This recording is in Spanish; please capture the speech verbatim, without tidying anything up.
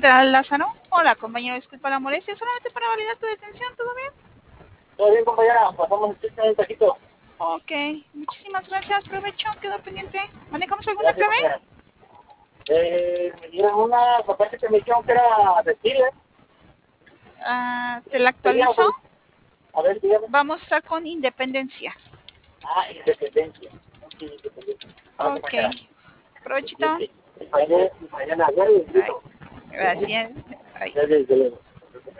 Central Lázaro. Hola, compañero, disculpa la molestia. Solamente para validar tu detención, ¿todo bien? Todo bien, compañera. Pasamos el mensajito. Ok, muchísimas gracias. Provecho, quedó pendiente. ¿Manejamos alguna Gracias, clave? compañera. Eh, me dieron una papel que me dijeron que era de Chile. Uh, ¿Te la Tenía, actualizo? a ver, dígame. Vamos a estar con Independencia. Ah, independencia. Sí, independencia. Ahora, Ok, compañera. provechito. Mañana, mañana, ya le Bye. invito. Gracias. Bye. Ya desde luego.